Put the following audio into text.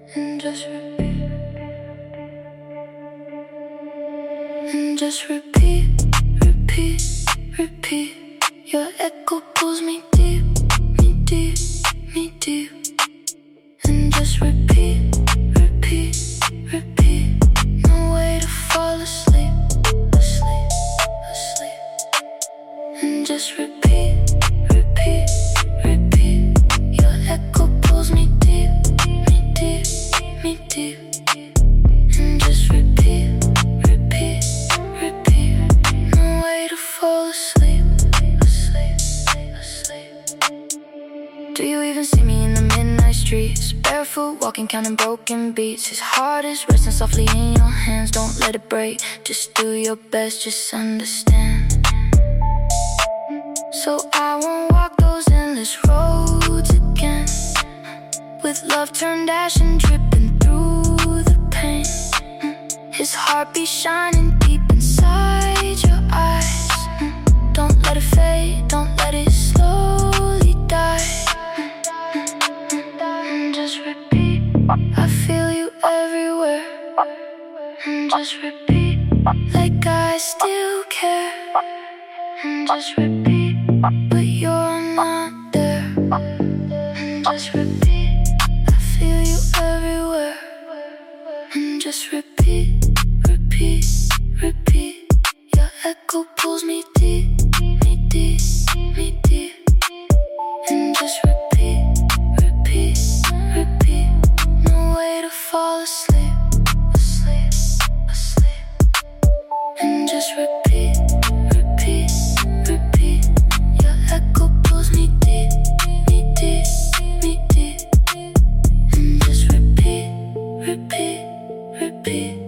and just repeat, and just repeat, repeat, repeat. Your echo pulls me deep, me deep, me deep. And just repeat, repeat, repeat. No way to fall asleep, asleep, asleep. And just repeat, repeat, repeat. Your echo pulls me deep, me deep, me deep. And just repeat, repeat, repeat. No way to fall asleep, asleep, asleep. Do you even see me in the midnight streets? Barefoot, walking, counting broken beats. His heart is resting softly in your hands. Don't let it break, just do your best, just understand. So I won't walk those endless roads again, with love turned ash and dripping through the pain. His heartbeat shining deep inside your eyes. Don't let it fade, don't let it slowly die. And just repeat, I feel you everywhere. And just repeat, like I still care. And just repeat, but you're not there. And just repeat, I feel you everywhere. And just repeat, repeat, repeat. Your echo pulls me deep, me deep, me deep. And just repeat, repeat, repeat. No way to fall asleep, asleep, asleep. And just repeat, repeat, repeat. Your echo pulls me deep, me deep, me deep. And just repeat, repeat, repeat.